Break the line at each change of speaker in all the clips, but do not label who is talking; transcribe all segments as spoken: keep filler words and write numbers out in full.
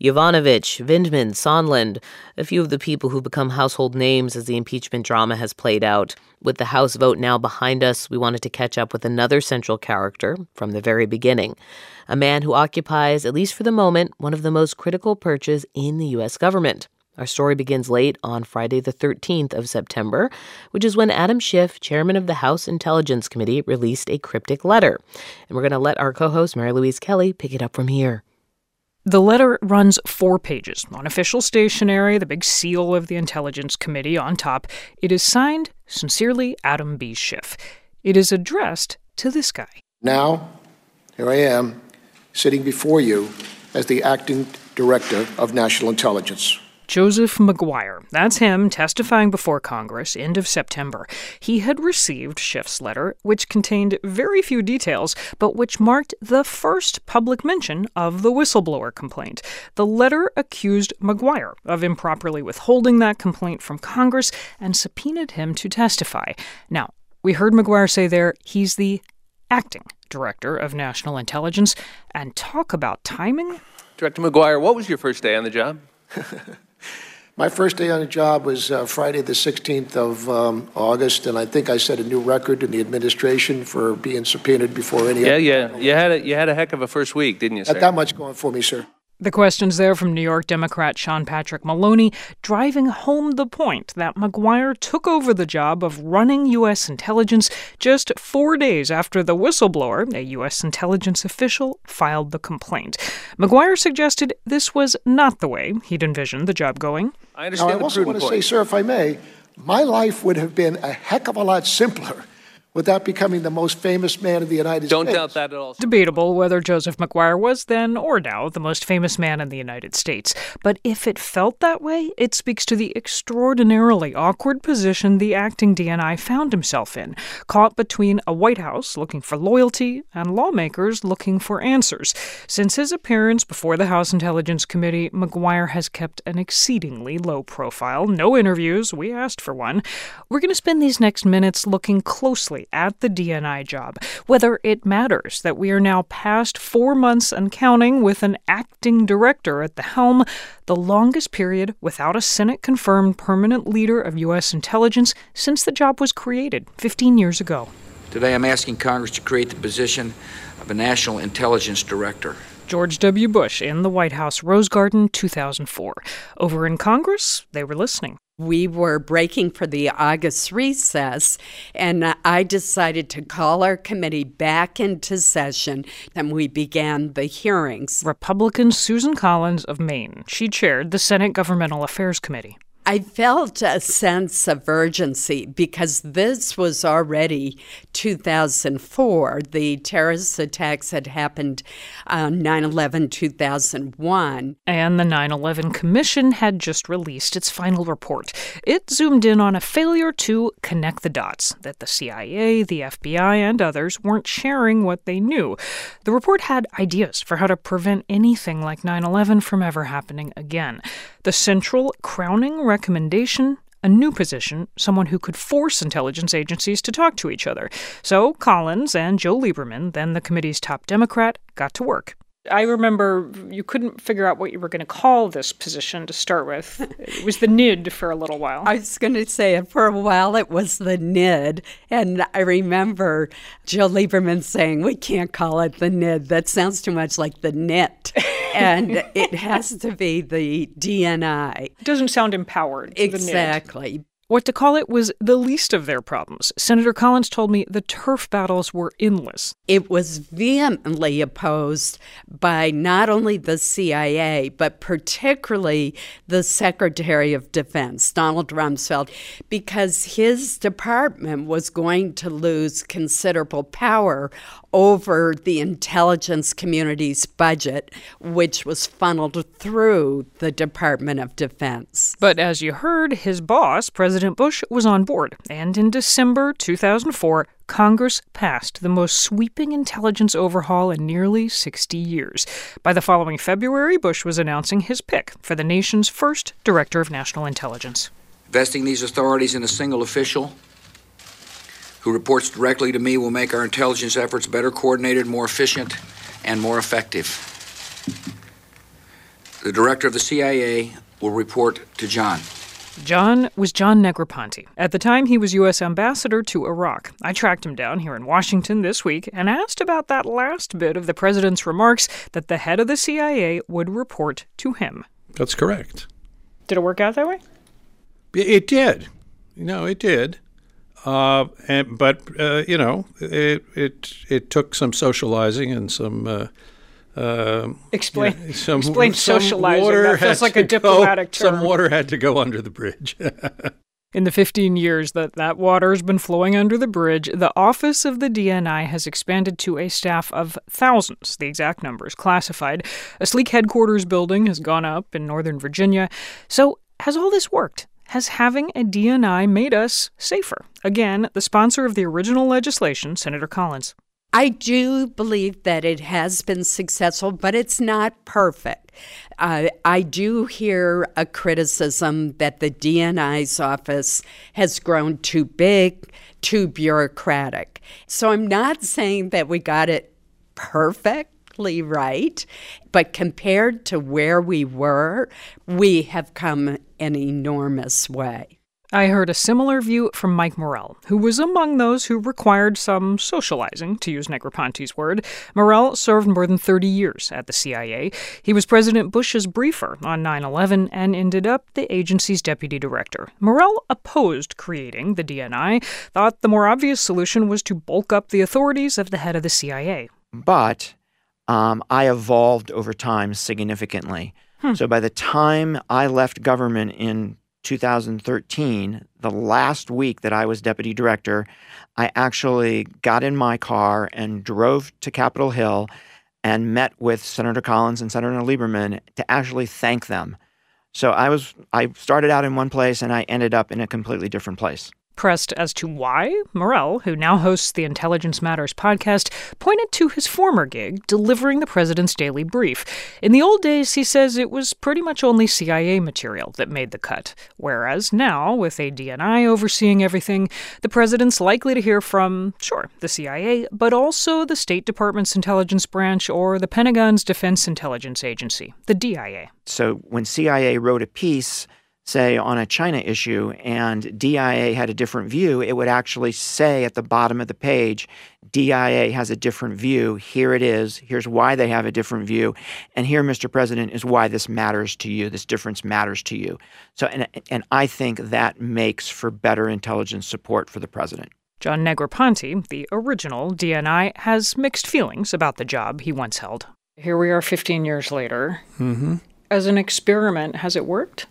Yovanovitch, Vindman, Sondland, a few of the people who've become household names as the impeachment drama has played out. With the House vote now behind us, we wanted to catch up with another central character from the very beginning, a man who occupies, at least for the moment, one of the most critical perches in the U S government. Our story begins late on Friday the thirteenth of September, which is when Adam Schiff, chairman of the House Intelligence Committee, released a cryptic letter. And we're going to let our co-host, Mary Louise Kelly, pick it up from here.
The letter runs four pages. On official stationery, the big seal of the Intelligence Committee on top, it is signed, Sincerely, Adam B. Schiff. It is addressed to this guy.
Now, here I am, sitting before you as the acting director of national intelligence.
Joseph Maguire. That's him testifying before Congress, end of September. He had received Schiff's letter, which contained very few details, but which marked the first public mention of the whistleblower complaint. The letter accused Maguire of improperly withholding that complaint from Congress and subpoenaed him to testify. Now, we heard Maguire say there he's the acting director of national intelligence. And talk about timing.
Director Maguire, what was your first day on the job?
My first day on the job was uh, Friday the sixteenth of um, August, and I think I set a new record in the administration for being subpoenaed before any...
Yeah, yeah. You had a, you had a heck of a first week, didn't you, sir?
Not that much going for me, sir.
The questions there from New York Democrat Sean Patrick Maloney, driving home the point that Maguire took over the job of running U S intelligence just four days after the whistleblower, a U S intelligence official, filed the complaint. Maguire suggested this was not the way he'd envisioned the job going.
I understand
now, I
the
also want to
point.
say, sir, if I may, my life would have been a heck of a lot simpler without becoming the most famous man in the United
Don't
States.
Don't doubt that at all.
Debatable whether Joseph Maguire was then or now the most famous man in the United States. But if it felt that way, it speaks to the extraordinarily awkward position the acting D N I found himself in, caught between a White House looking for loyalty and lawmakers looking for answers. Since his appearance before the House Intelligence Committee, Maguire has kept an exceedingly low profile. No interviews. We asked for one. We're going to spend these next minutes looking closely at the D N I job, whether it matters that we are now past four months and counting with an acting director at the helm, the longest period without a Senate-confirmed permanent leader of U S intelligence since the job was created fifteen years ago.
Today I'm asking Congress to create the position of a National Intelligence Director.
George W. Bush in the White House Rose Garden, two thousand four. Over in Congress, they were listening.
We were breaking for the August recess, and I decided to call our committee back into session, and we began the hearings.
Republican Susan Collins of Maine. She chaired the Senate Governmental Affairs Committee.
I felt a sense of urgency because this was already two thousand four. The terrorist attacks had happened on nine eleven two thousand one.
And the nine eleven Commission had just released its final report. It zoomed in on a failure to connect the dots, that the C I A, the F B I, and others weren't sharing what they knew. The report had ideas for how to prevent anything like nine eleven from ever happening again. The central crowning recommendation, a new position, someone who could force intelligence agencies to talk to each other. So Collins and Joe Lieberman, then the committee's top Democrat, got to work. I remember you couldn't figure out what you were going to call this position to start with. It was the N I D for a little while.
I was going to say it for a while. It was the N I D. And I remember Joe Lieberman saying, we can't call it the N I D. That sounds too much like the N I T. And it has to be the D N I.
It doesn't sound empowered.
Exactly.
What to call it was the least of their problems. Senator Collins told me the turf battles were endless.
It was vehemently opposed by not only the C I A, but particularly the Secretary of Defense, Donald Rumsfeld, because his department was going to lose considerable power over the intelligence community's budget, which was funneled through the Department of Defense.
But as you heard, his boss, President Bush, was on board. And in December two thousand four, Congress passed the most sweeping intelligence overhaul in nearly sixty years. By the following February, Bush was announcing his pick for the nation's first Director of National Intelligence.
Vesting these authorities in a single official who reports directly to me will make our intelligence efforts better coordinated, more efficient, and more effective. The director of the C I A will report to John.
John was John Negroponte. At the time, he was U S ambassador to Iraq. I tracked him down here in Washington this week and asked about that last bit of the president's remarks that the head of the C I A would report to him.
That's correct.
Did it work out that way?
It did. No, it did. Uh, and, but, uh, you know, it, it it took some socializing and some... Uh, Uh,
explain
yeah, some,
explain
some
socializing.
Water
that feels like a diplomatic
go,
term.
Some water had to go under the bridge.
In the fifteen years that that water has been flowing under the bridge, the office of the D N I has expanded to a staff of thousands. The exact number is classified. A sleek headquarters building has gone up in Northern Virginia. So has all this worked? Has having a D N I made us safer? Again, the sponsor of the original legislation, Senator Collins.
I do believe that it has been successful, but it's not perfect. Uh, I do hear a criticism that the D N I's office has grown too big, too bureaucratic. So I'm not saying that we got it perfectly right, but compared to where we were, we have come an enormous way.
I heard a similar view from Mike Morell, who was among those who required some socializing, to use Negroponte's word. Morell served more than thirty years at the C I A. He was President Bush's briefer on nine eleven and ended up the agency's deputy director. Morell opposed creating the D N I, thought the more obvious solution was to bulk up the authorities of the head of the C I A.
But um, I evolved over time significantly. Hmm. So by the time I left government in two thousand thirteen, the last week that I was deputy director, I actually got in my car and drove to Capitol Hill and met with Senator Collins and Senator Lieberman to actually thank them. So I was I started out in one place and I ended up in a completely different place.
Pressed as to why, Morell, who now hosts the Intelligence Matters podcast, pointed to his former gig delivering the president's daily brief. In the old days, he says it was pretty much only C I A material that made the cut, whereas now, with a D N I overseeing everything, the president's likely to hear from, sure, the C I A, but also the State Department's intelligence branch or the Pentagon's Defense Intelligence Agency, the D I A.
So when C I A wrote a piece, say, on a China issue, and D I A had a different view, it would actually say at the bottom of the page, D I A has a different view. Here it is. Here's why they have a different view. And here, Mister President, is why this matters to you. This difference matters to you. So, and, and I think that makes for better intelligence support for the president.
John Negroponte, the original D N I, has mixed feelings about the job he once held. Here we are fifteen years later.
Mm-hmm.
As an experiment, has it worked?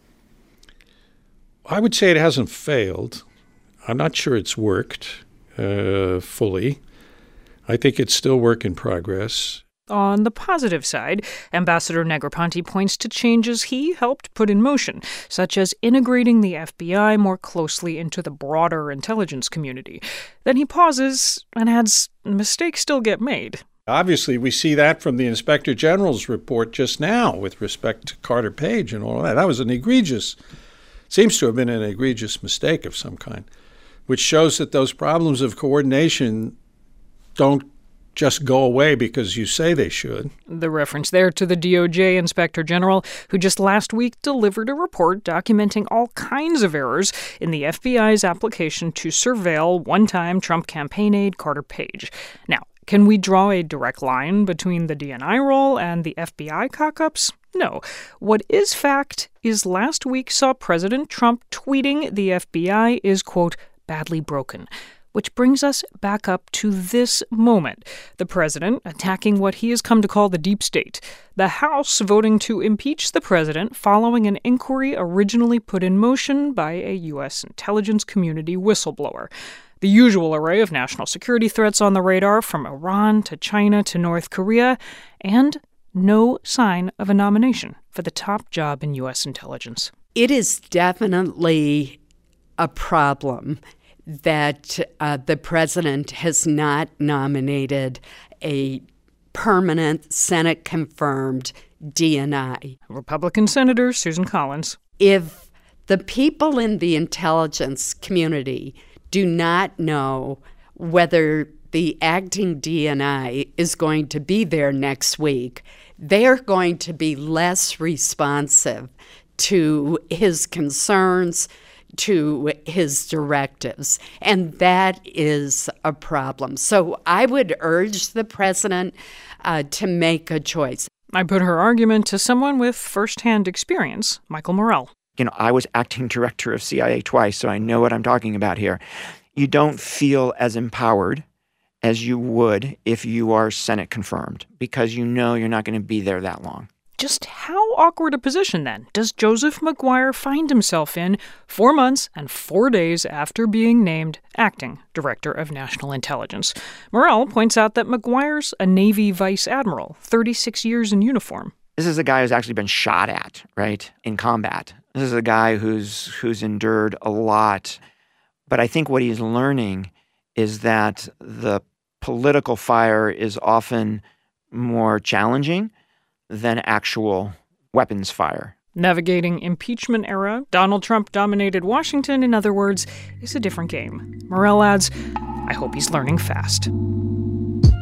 I would say it hasn't failed. I'm not sure it's worked uh, fully. I think it's still work in progress.
On the positive side, Ambassador Negroponte points to changes he helped put in motion, such as integrating the F B I more closely into the broader intelligence community. Then he pauses and adds, mistakes still get made.
Obviously, we see that from the Inspector General's report just now with respect to Carter Page and all of that. That was an egregious Seems to have been an egregious mistake of some kind, which shows that those problems of coordination don't just go away because you say they should.
The reference there to the D O J Inspector General, who just last week delivered a report documenting all kinds of errors in the F B I's application to surveil one-time Trump campaign aide Carter Page. Now, can we draw a direct line between the D N I role and the F B I cock-ups? No. What is fact is last week saw President Trump tweeting the F B I is, quote, badly broken. Which brings us back up to this moment. The president attacking what he has come to call the deep state. The House voting to impeach the president following an inquiry originally put in motion by a U S intelligence community whistleblower. The usual array of national security threats on the radar, from Iran to China to North Korea, and no sign of a nomination for the top job in U S intelligence.
It is definitely a problem that uh, the president has not nominated a permanent Senate-confirmed D N I.
Republican Senator Susan Collins.
If the people in the intelligence community do not know whether the acting D N I is going to be there next week, they're going to be less responsive to his concerns, to his directives, and that is a problem. So I would urge the president uh, to make a choice.
I put her argument to someone with firsthand experience, Michael Morell.
You know, I was acting director of C I A twice, so I know what I'm talking about here. You don't feel as empowered as you would if you are Senate confirmed, because you know you're not going to be there that long.
Just how awkward a position, then, does Joseph Maguire find himself in four months and four days after being named acting Director of National Intelligence? Morell points out that Maguire's a Navy vice admiral, thirty-six years in uniform.
This is a guy who's actually been shot at, right, in combat. This is a guy who's who's endured a lot. But I think what he's learning is that the political fire is often more challenging than actual weapons fire.
Navigating impeachment era, Donald Trump-dominated Washington, in other words, is a different game. Morell adds, I hope he's learning fast.